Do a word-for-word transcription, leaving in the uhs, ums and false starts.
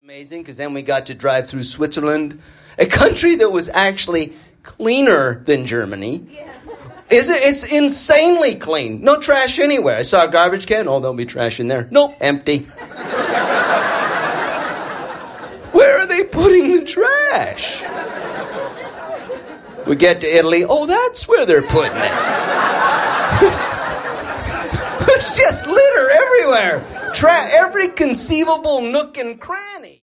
Amazing, because then we got to drive through Switzerland, a country that was actually cleaner than Germany. Yeah. Is it? It's insanely clean. No trash anywhere. I saw a garbage can. Oh, there'll be trash in there. Nope, empty. Where are they putting the trash? We get to Italy. Oh, that's where they're putting it. It's just litter everywhere. Tra- every conceivable nook and cranny.